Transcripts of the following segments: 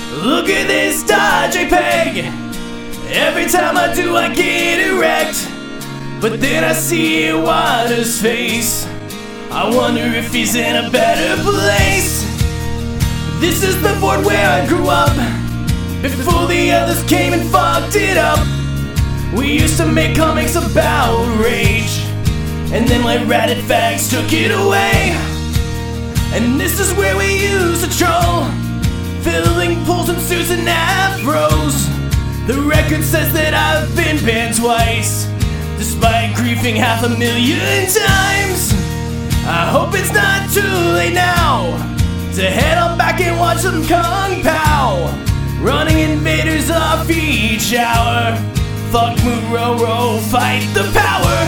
Look at this Dodge JPEG. Every time I do, I get erect. But then I see Waters' face. I wonder if he's in a better place. This is the board where I grew up, before the others came and fucked it up. We used to make comics about rage, and then like Ratted Fags took it away. And this is where we used to troll, filling pools and suits and afros. The record says that I've been banned twice, despite griefing 500,000 times. I hope it's not too late now to head on back and watch some Kung Pao, running invaders off each hour. Fuck Muroro, fight the power.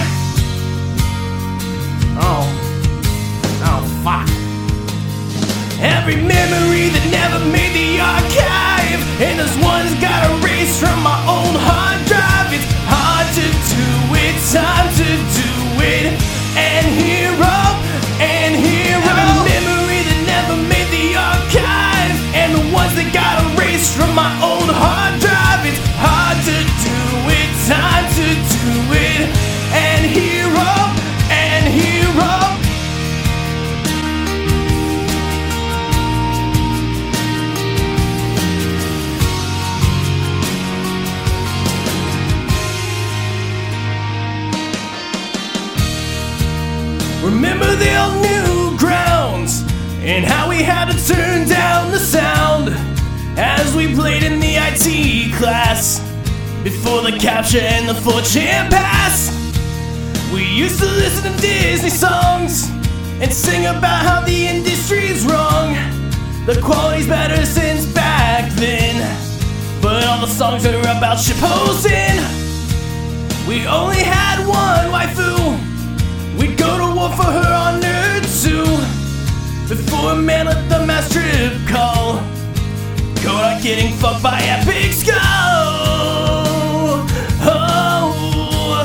Oh fuck. Every memory that never made the archive, and those ones got erased from my own hard drive. It's hard to do it, time to do it, and hero. Every memory that never made the archive, and the ones that got erased from my own hard drive. It's hard to do it, time to do it, and hero. Remember the old Newgrounds, and how we had to turn down the sound as we played in the IT class, before the capture and the 4chan pass. We used to listen to Disney songs and sing about how the industry's wrong. The quality's better since back then, but all the songs are about shitposting. We only had one waifu. We'd go to war for her on Nerd 2, before a man let the mass trip call. Kodak getting fucked by Epic Skull. Oh.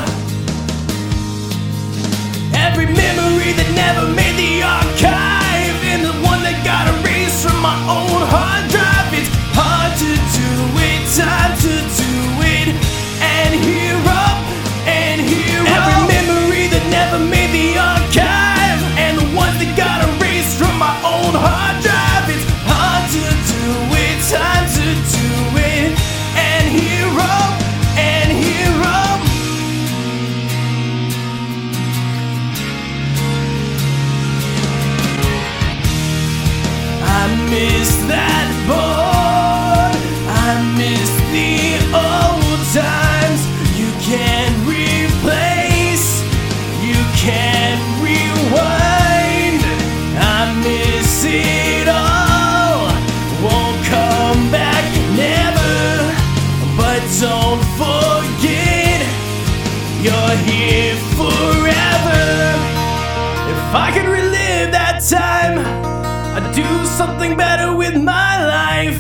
Every memory that never made the archive, and the one that got erased from my own hard drive. It's hard to do it, time to do it, and hero. Every memory that never made the archive, and the ones that got erased from my own hard drive. It's hard to do it, time to do it, and hero. I miss that boy, I miss the old times. You can't replace, you can't rewind. I miss it all, won't come back never. But don't forget, you're here forever. If I could relive that time, I'd do something better with my life.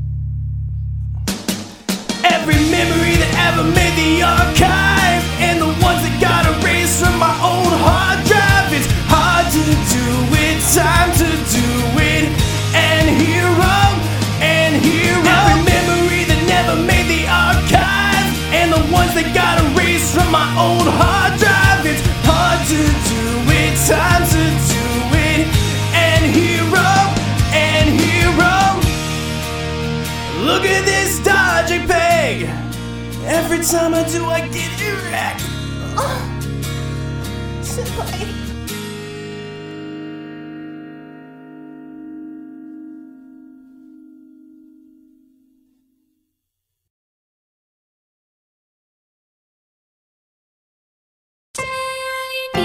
Every memory that ever made the archive, and the ones that got erased from my own hard drive. It's hard to do it, time to do it, and hero. Every memory that never made the archive, and the ones that got erased from my own hard drive. It's hard to do it, time to do it, and hero. Look at this Dodge JPEG. Every time I do, I get erect. Senpai.